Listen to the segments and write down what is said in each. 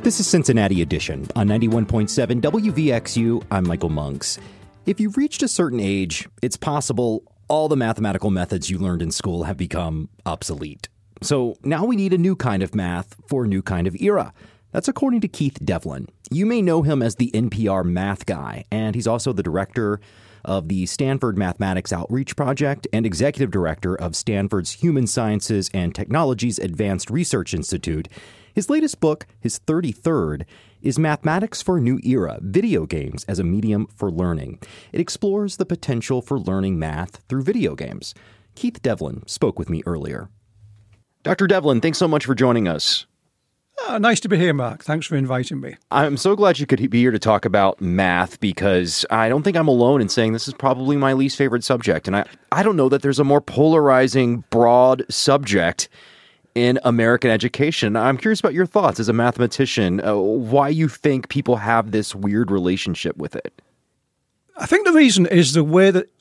This is Cincinnati Edition on 91.7 WVXU. I'm Michael Monks. If you've reached a certain age, it's possible all the mathematical methods you learned in school have become obsolete. So now we need a new kind of math for a new kind of era. That's according to Keith Devlin. You may know him as the NPR math guy, and he's also the director of the Stanford Mathematics Outreach Project and executive director of Stanford's Human Sciences and Technologies Advanced Research Institute. His latest book, his 33rd, is Mathematics for a New Era, Video Games as a Medium for Learning. It explores the potential for learning math through video games. Keith Devlin spoke with me earlier. Dr. Devlin, thanks so much for joining us. Nice to be here, Mark. Thanks for inviting me. I'm so glad you could be here to talk about math because I don't think I'm alone in saying this is probably my least favorite subject. And I don't know that there's a more polarizing, broad subject in American education. I'm curious about your thoughts as a mathematician, why you think people have this weird relationship with it. I think the reason is that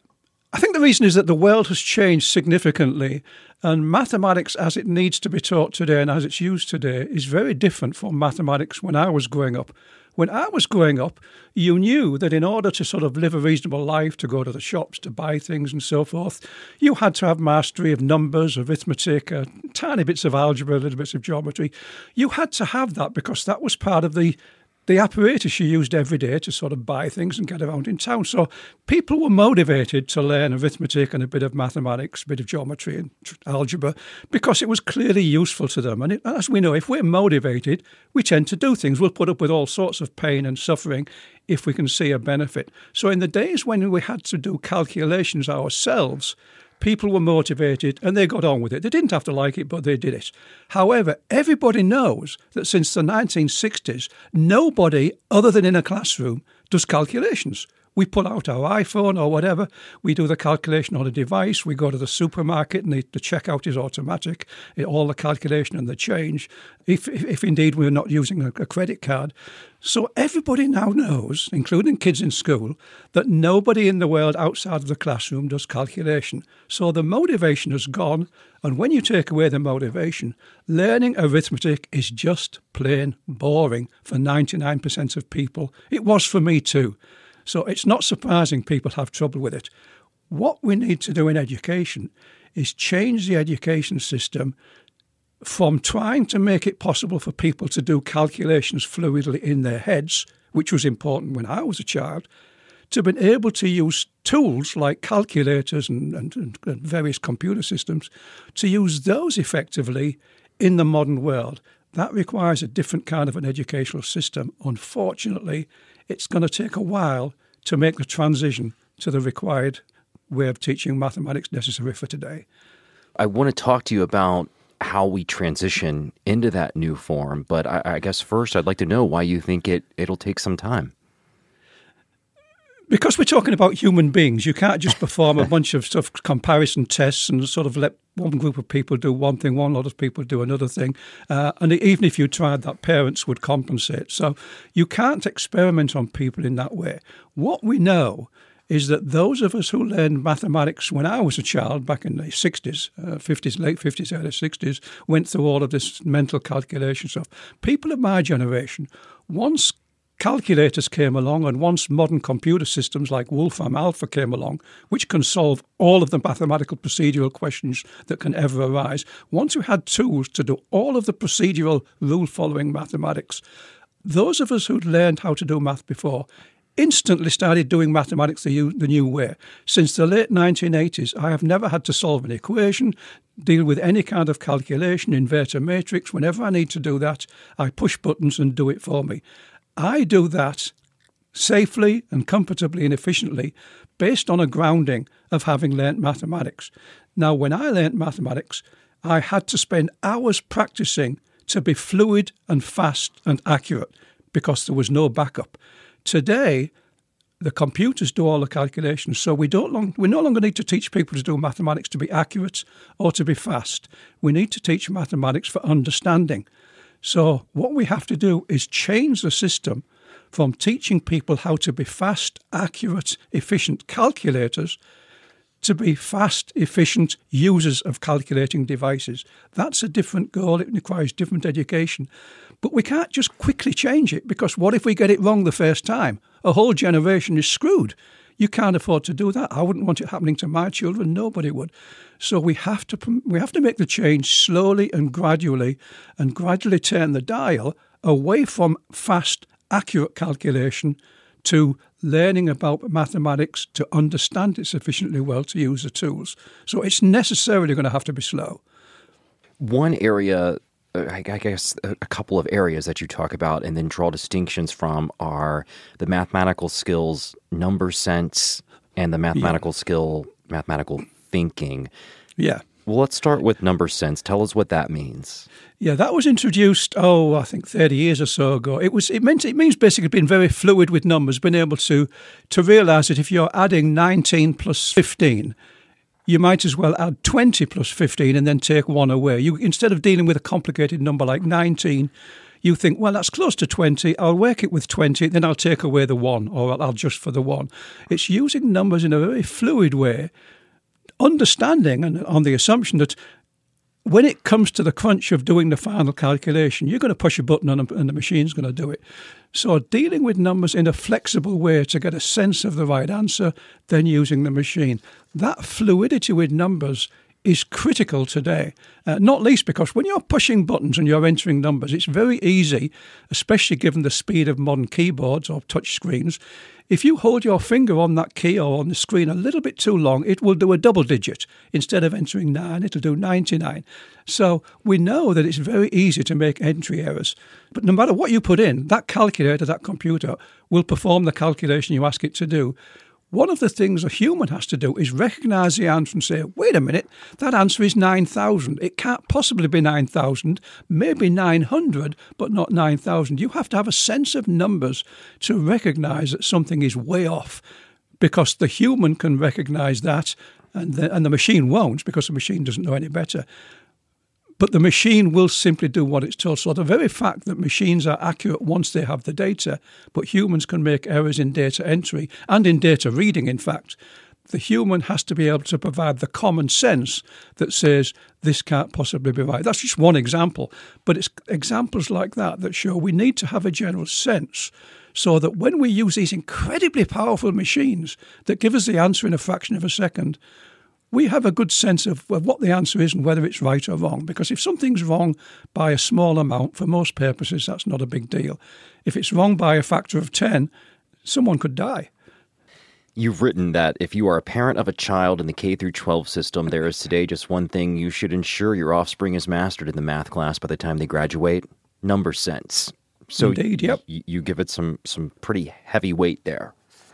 the world has changed significantly, and mathematics as it needs to be taught today and as it's used today is very different from mathematics when I was growing up. When I was growing up, you knew that in order to sort of live a reasonable life, to go to the shops, to buy things and so forth, you had to have mastery of numbers, arithmetic, tiny bits of algebra, little bits of geometry. You had to have that because that was part of the apparatus you used every day to sort of buy things and get around in town. So people were motivated to learn arithmetic and a bit of mathematics, a bit of geometry and algebra because it was clearly useful to them. And as we know, if we're motivated, we tend to do things. We'll put up with all sorts of pain and suffering if we can see a benefit. So in the days when we had to do calculations ourselves, people were motivated and they got on with it. They didn't have to like it, but they did it. However, everybody knows that since the 1960s, nobody other than in a classroom does calculations. We pull out our iPhone or whatever, we do the calculation on a device, we go to the supermarket and the checkout is automatic, all the calculation and the change, if indeed we're not using a credit card. So everybody now knows, including kids in school, that nobody in the world outside of the classroom does calculation. So the motivation has gone, and when you take away the motivation, learning arithmetic is just plain boring for 99% of people. It was for me too. So it's not surprising people have trouble with it. What we need to do in education is change the education system from trying to make it possible for people to do calculations fluidly in their heads, which was important when I was a child, to being able to use tools like calculators and various computer systems, to use those effectively in the modern world. That requires a different kind of an educational system. Unfortunately, it's going to take a while to make the transition to the required way of teaching mathematics necessary for today. I want to talk to you about how we transition into that new form, but I guess first I'd like to know why you think it'll take some time. Because we're talking about human beings, you can't just perform a bunch of stuff, comparison tests and sort of let one group of people do one thing, one lot of people do another thing. And even if you tried that, parents would compensate. So you can't experiment on people in that way. What we know is that those of us who learned mathematics when I was a child, back in the 60s, 50s, late 50s, early 60s, went through all of this mental calculation stuff. People of my generation, once calculators came along and once modern computer systems like Wolfram Alpha came along, which can solve all of the mathematical procedural questions that can ever arise, once we had tools to do all of the procedural rule-following mathematics, those of us who'd learned how to do math before instantly started doing mathematics the new way. Since the late 1980s, I have never had to solve an equation, deal with any kind of calculation, invert a matrix. Whenever I need to do that, I push buttons and do it for me. I do that safely and comfortably and efficiently based on a grounding of having learnt mathematics. Now, when I learnt mathematics, I had to spend hours practicing to be fluid and fast and accurate because there was no backup. Today, the computers do all the calculations, so we no longer need to teach people to do mathematics to be accurate or to be fast. We need to teach mathematics for understanding. So what we have to do is change the system from teaching people how to be fast, accurate, efficient calculators to be fast, efficient users of calculating devices. That's a different goal. It requires different education. But we can't just quickly change it, because what if we get it wrong the first time? A whole generation is screwed. You can't afford to do that. I wouldn't want it happening to my children. Nobody would. So we have to make the change slowly and gradually turn the dial away from fast, accurate calculation to learning about mathematics, to understand it sufficiently well to use the tools. So it's necessarily going to have to be slow. One area, I guess a couple of areas that you talk about and then draw distinctions from are the mathematical skills, number sense, and the mathematical skill, mathematical thinking. Yeah. Well, let's start with number sense. Tell us what that means. Yeah, that was introduced, I think 30 years or so ago. It means basically being very fluid with numbers, being able to realise that if you're adding 19 plus 15, you might as well add 20 plus 15 and then take one away. Instead of dealing with a complicated number like 19, you think, well, that's close to 20. I'll work it with 20, then I'll take away the 1, or I'll adjust for the 1. It's using numbers in a very fluid way, understanding and on the assumption that when it comes to the crunch of doing the final calculation, you're going to push a button and the machine's going to do it. So dealing with numbers in a flexible way to get a sense of the right answer, then using the machine. That fluidity with numbers is critical today, not least because when you're pushing buttons and you're entering numbers, it's very easy, especially given the speed of modern keyboards or touch screens. If you hold your finger on that key or on the screen a little bit too long, it will do a double digit. Instead of entering 9, it'll do 99. So we know that it's very easy to make entry errors. But no matter what you put in, that calculator, that computer, will perform the calculation you ask it to do. One of the things a human has to do is recognise the answer and say, wait a minute, that answer is 9,000. It can't possibly be 9,000, maybe 900, but not 9,000. You have to have a sense of numbers to recognise that something is way off, because the human can recognise that and the machine won't, because the machine doesn't know any better. But the machine will simply do what it's told. So the very fact that machines are accurate once they have the data, but humans can make errors in data entry and in data reading, in fact, the human has to be able to provide the common sense that says this can't possibly be right. That's just one example, but it's examples like that show we need to have a general sense, so that when we use these incredibly powerful machines that give us the answer in a fraction of a second, we have a good sense of what the answer is and whether it's right or wrong. Because if something's wrong by a small amount, for most purposes, that's not a big deal. If it's wrong by a factor of 10, someone could die. You've written that if you are a parent of a child in the K-12 system, there is today just one thing you should ensure your offspring is mastered in the math class by the time they graduate: number sense. So indeed, yep. You give it some pretty heavy weight there.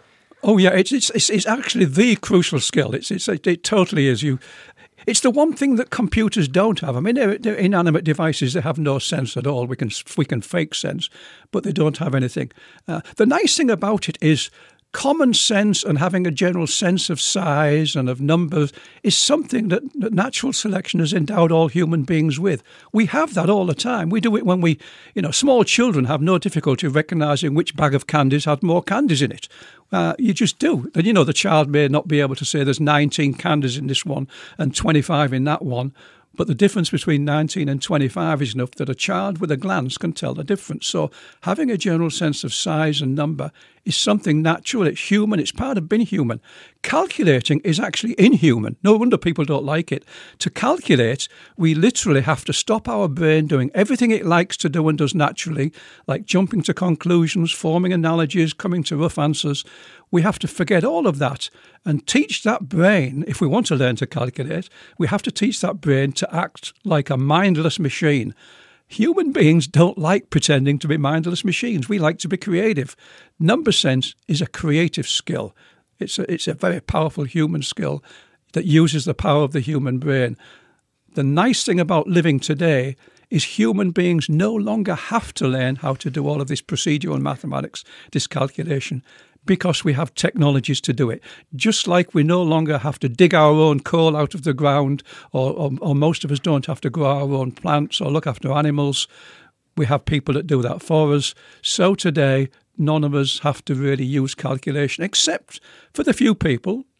Oh yeah, it's actually the crucial skill. It totally is. It's the one thing that computers don't have. I mean, they're inanimate devices. They have no sense at all. We can fake sense, but they don't have anything. The nice thing about it is common sense and having a general sense of size and of numbers is something that natural selection has endowed all human beings with. We have that all the time. We do it when small children have no difficulty recognising which bag of candies has more candies in it. You just do. And the child may not be able to say there's 19 candies in this one and 25 in that one, but the difference between 19 and 25 is enough that a child with a glance can tell the difference. So having a general sense of size and number is something natural. It's human. It's part of being human. Calculating is actually inhuman. No wonder people don't like it. To calculate, we literally have to stop our brain doing everything it likes to do and does naturally, like jumping to conclusions, forming analogies, coming to rough answers. We have to forget all of that and teach that brain, if we want to learn to calculate, we have to teach that brain to act like a mindless machine. Human beings don't like pretending to be mindless machines. We like to be creative. Number sense is a creative skill. It's a very powerful human skill that uses the power of the human brain. The nice thing about living today is human beings no longer have to learn how to do all of this procedural mathematics, this calculation, because we have technologies to do it. Just like we no longer have to dig our own coal out of the ground, or most of us don't have to grow our own plants or look after animals. We have people that do that for us. So today, none of us have to really use calculation, except for the few people,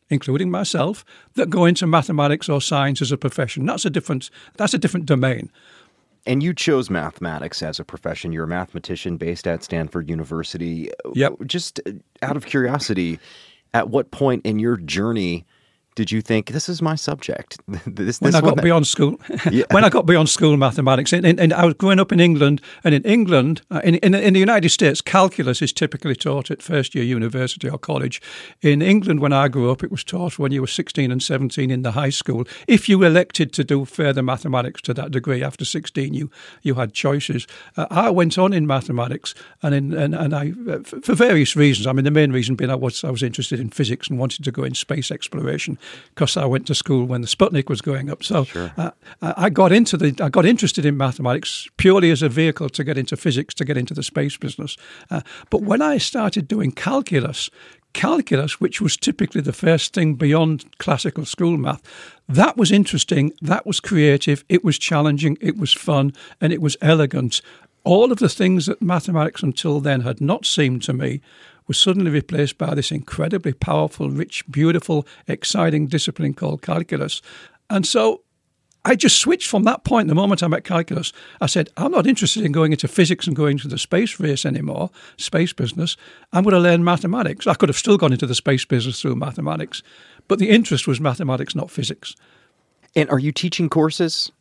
including myself, that go into mathematics or science as a profession. That's a different domain. And you chose mathematics as a profession. You're a mathematician based at Stanford University. Yep. Just out of curiosity, at what point in your journey did you think, this is my subject? When I got beyond school, when I got beyond school mathematics, and I was growing up in England, and in England, in the United States, calculus is typically taught at first year university or college. In England, when I grew up, it was taught when you were 16 and 17 in the high school. If you elected to do further mathematics to that degree after 16, you had choices. I went on in mathematics, and I for various reasons. I mean, the main reason being I was interested in physics and wanted to go in space exploration, because I went to school when the Sputnik was going up. So sure. I got interested in mathematics purely as a vehicle to get into physics, to get into the space business. But when I started doing calculus, which was typically the first thing beyond classical school math, that was interesting, that was creative, it was challenging, it was fun, and it was elegant. All of the things that mathematics until then had not seemed to me was suddenly replaced by this incredibly powerful, rich, beautiful, exciting discipline called calculus. And so I just switched from that point. The moment I met calculus, I said, I'm not interested in going into physics and going to the space race anymore, space business. I'm going to learn mathematics. I could have still gone into the space business through mathematics, but the interest was mathematics, not physics. And are you teaching courses?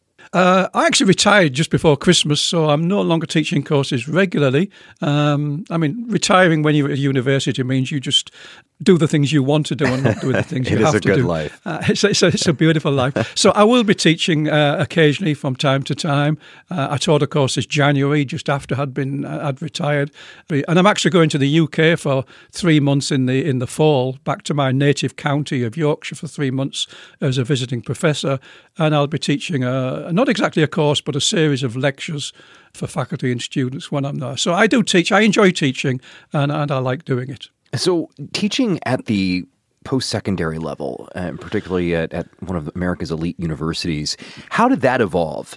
I actually retired just before Christmas, so I'm no longer teaching courses regularly. I mean, retiring when you're at university means you just do the things you want to do and not do the things you have to do. It is a good life. It's a beautiful life. So I will be teaching occasionally from time to time. I taught a course this January, just after I'd retired. And I'm actually going to the UK for 3 months in the fall, back to my native county of Yorkshire for 3 months as a visiting professor. And I'll be teaching not exactly a course, but a series of lectures for faculty and students when I'm there. So I do teach. I enjoy teaching, and I like doing it. So teaching at the post-secondary level, particularly at one of America's elite universities, how did that evolve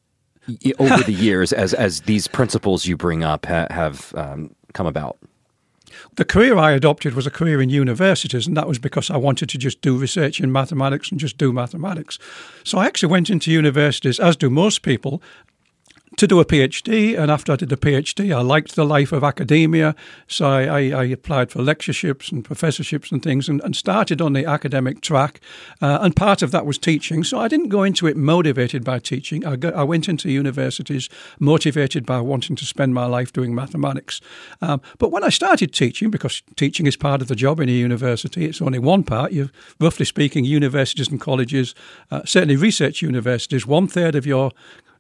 over the years as these principles you bring up have come about? The career I adopted was a career in universities, and that was because I wanted to just do research in mathematics and just do mathematics. So I actually went into universities, as do most people, to do a PhD, and after I did the PhD, I liked the life of academia, so I applied for lectureships and professorships and things and started on the academic track, and part of that was teaching, so I didn't go into it motivated by teaching. I went into universities motivated by wanting to spend my life doing mathematics. But when I started teaching, because teaching is part of the job in a university, it's only one part. Roughly speaking, universities and colleges, certainly research universities, 1/3 of your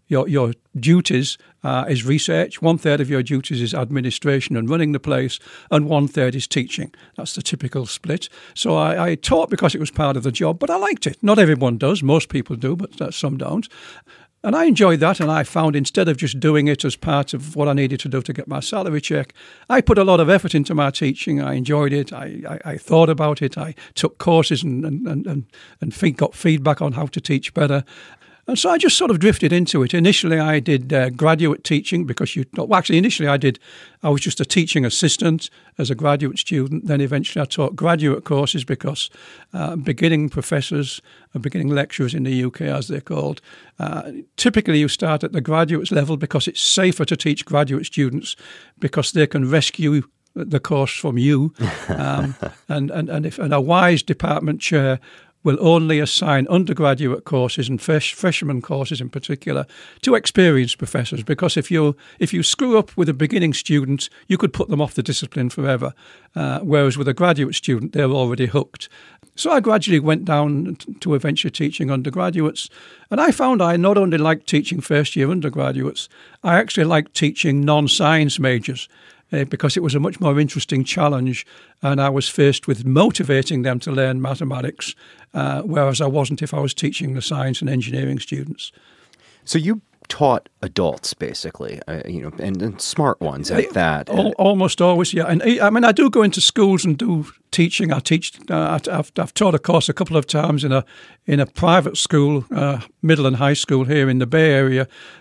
duties is research, 1/3 of your duties is administration and running the place, and 1/3 is teaching. That's the typical split. So I taught because it was part of the job, but I liked it. Not everyone does. Most people do, but some don't. And I enjoyed that, and I found instead of just doing it as part of what I needed to do to get my salary check, I put a lot of effort into my teaching. I enjoyed it. I thought about it. I took courses and got feedback on how to teach better. And so I just sort of drifted into it. Initially, I did graduate teaching because initially I was just a teaching assistant as a graduate student. Then eventually I taught graduate courses because beginning professors and beginning lecturers in the UK, as they're called, typically you start at the graduate level because it's safer to teach graduate students because they can rescue the course from you. And a wise department chair will only assign undergraduate courses and freshman courses in particular to experienced professors, because if you screw up with a beginning student, you could put them off the discipline forever, whereas with a graduate student, they're already hooked. So I gradually went down to eventually teaching undergraduates, and I found I not only liked teaching first-year undergraduates, I actually liked teaching non-science majors, because it was a much more interesting challenge, and I was faced with motivating them to learn mathematics, whereas I wasn't if I was teaching the science and engineering students. So you taught adults, basically, and smart ones at that. Almost always, yeah. And I mean, I do go into schools and do teaching. I teach. I've taught a course a couple of times in a private school, middle and high school here in the Bay Area.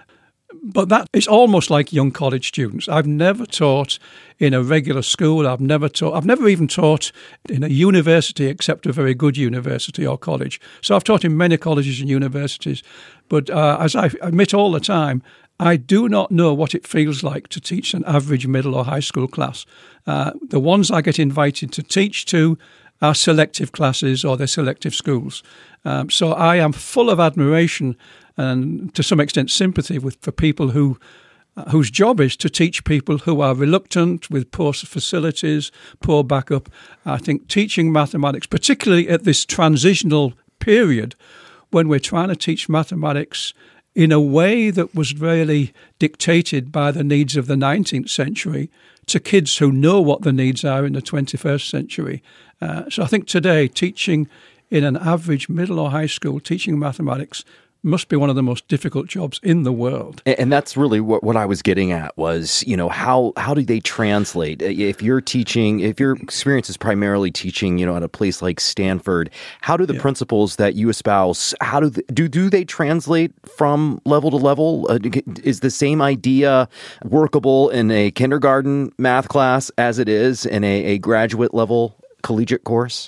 But that is almost like young college students. I've never taught in a regular school. I've never even taught in a university, except a very good university or college. So I've taught in many colleges and universities. But as I admit all the time, I do not know what it feels like to teach an average middle or high school class. The ones I get invited to teach to are selective classes or they're selective schools. So I am full of admiration and to some extent sympathy for people whose job is to teach people who are reluctant with poor facilities, poor backup. I think teaching mathematics, particularly at this transitional period when we're trying to teach mathematics in a way that was really dictated by the needs of the 19th century to kids who know what the needs are in the 21st century. So I think today teaching in an average middle or high school, teaching mathematics must be one of the most difficult jobs in the world. And that's really what I was getting at was, how do they translate? If you're teaching, if your experience is primarily teaching, at a place like Stanford, how do the principles that you espouse, how do they translate from level to level? Is the same idea workable in a kindergarten math class as it is in a graduate level collegiate course?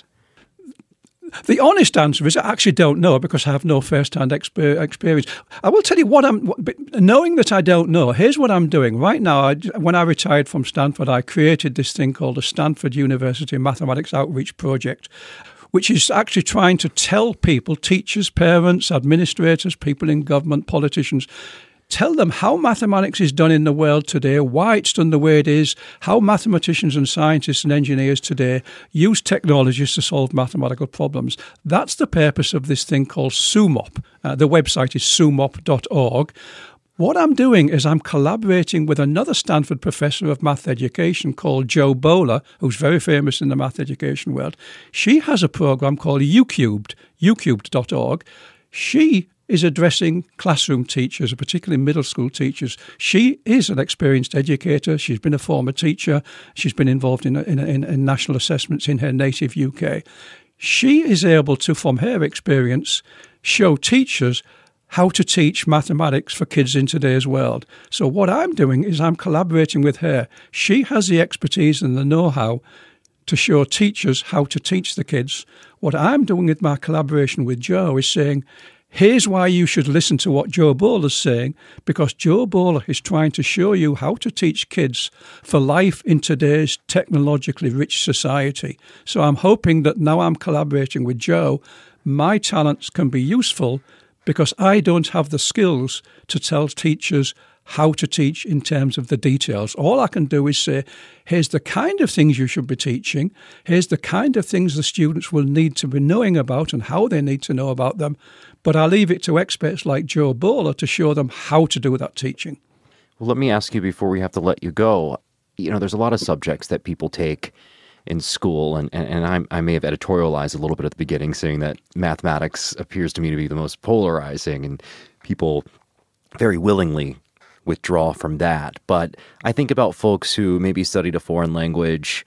The honest answer is I actually don't know because I have no first-hand experience. I will tell you knowing that I don't know, here's what I'm doing. Right now, when I retired from Stanford, I created this thing called the Stanford University Mathematics Outreach Project, which is actually trying to tell people, teachers, parents, administrators, people in government, politicians, tell them how mathematics is done in the world today, why it's done the way it is, how mathematicians and scientists and engineers today use technologies to solve mathematical problems. That's the purpose of this thing called SUMOP. The website is sumop.org. What I'm doing is I'm collaborating with another Stanford professor of math education called Jo Boaler, who's very famous in the math education world. She has a program called UCubed, ucubed.org. She is addressing classroom teachers, particularly middle school teachers. She is an experienced educator. She's been a former teacher. She's been involved in national assessments in her native UK. She is able to, from her experience, show teachers how to teach mathematics for kids in today's world. So what I'm doing is I'm collaborating with her. She has the expertise and the know-how to show teachers how to teach the kids. What I'm doing with my collaboration with Jo is saying, here's why you should listen to what Jo Boaler's saying, because Jo Boaler is trying to show you how to teach kids for life in today's technologically rich society. So I'm hoping that now I'm collaborating with Jo, my talents can be useful because I don't have the skills to tell teachers how to teach in terms of the details. All I can do is say, here's the kind of things you should be teaching, here's the kind of things the students will need to be knowing about and how they need to know about them, but I leave it to experts like Jo Boaler to show them how to do that teaching. Well, let me ask you before we have to let you go, there's a lot of subjects that people take in school, and I may have editorialized a little bit at the beginning saying that mathematics appears to me to be the most polarizing, and people very willingly withdraw from that. But I think about folks who maybe studied a foreign language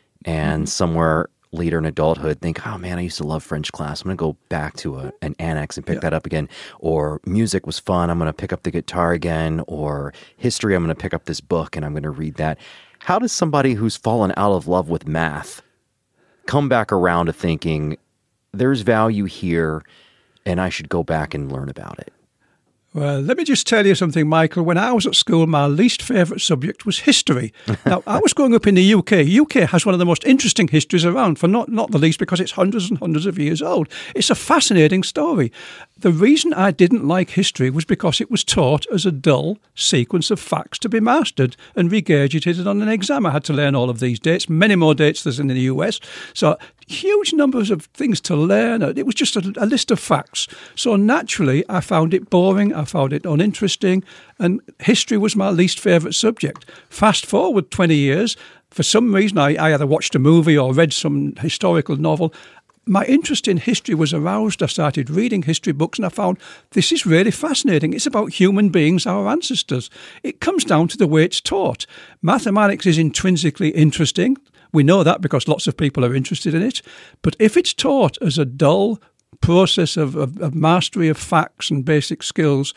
and somewhere later in adulthood think, oh man, I used to love French class. I'm going to go back to an annex and pick that up again. Or music was fun. I'm going to pick up the guitar again. Or history, I'm going to pick up this book and I'm going to read that. How does somebody who's fallen out of love with math come back around to thinking there's value here and I should go back and learn about it? Well, let me just tell you something, Michael. When I was at school, my least favourite subject was history. Now, I was growing up in the UK. UK has one of the most interesting histories around, for not the least because it's hundreds and hundreds of years old. It's a fascinating story. The reason I didn't like history was because it was taught as a dull sequence of facts to be mastered and regurgitated on an exam. I had to learn all of these dates, many more dates than in the US. So huge numbers of things to learn. It was just a list of facts. So naturally, I found it boring. I found it uninteresting. And history was my least favourite subject. Fast forward 20 years, for some reason, I either watched a movie or read some historical novel. My interest in history was aroused. I started reading history books and I found this is really fascinating. It's about human beings, our ancestors. It comes down to the way it's taught. Mathematics is intrinsically interesting. We know that because lots of people are interested in it. But if it's taught as a dull process of mastery of facts and basic skills,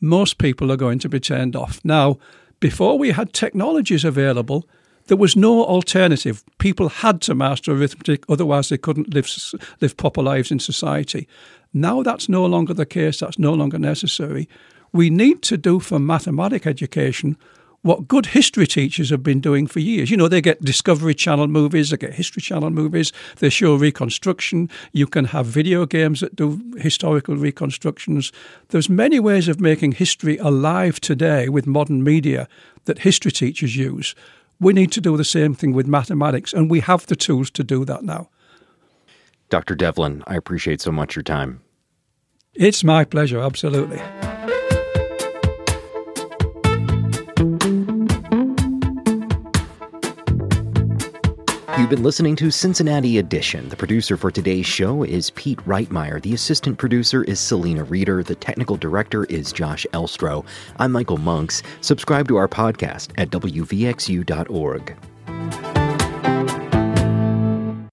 most people are going to be turned off. Now, before we had technologies available, there was no alternative. People had to master arithmetic, otherwise they couldn't live proper lives in society. Now that's no longer the case, that's no longer necessary. We need to do for mathematic education what good history teachers have been doing for years. You know, they get Discovery Channel movies, they get History Channel movies, they show reconstruction. You can have video games that do historical reconstructions. There's many ways of making history alive today with modern media that history teachers use. We need to do the same thing with mathematics, and we have the tools to do that now. Dr. Devlin, I appreciate so much your time. It's my pleasure, absolutely. You've been listening to Cincinnati Edition. The producer for today's show is Pete Reitmeyer. The assistant producer is Selena Reeder. The technical director is Josh Elstro. I'm Michael Monks. Subscribe to our podcast at wvxu.org.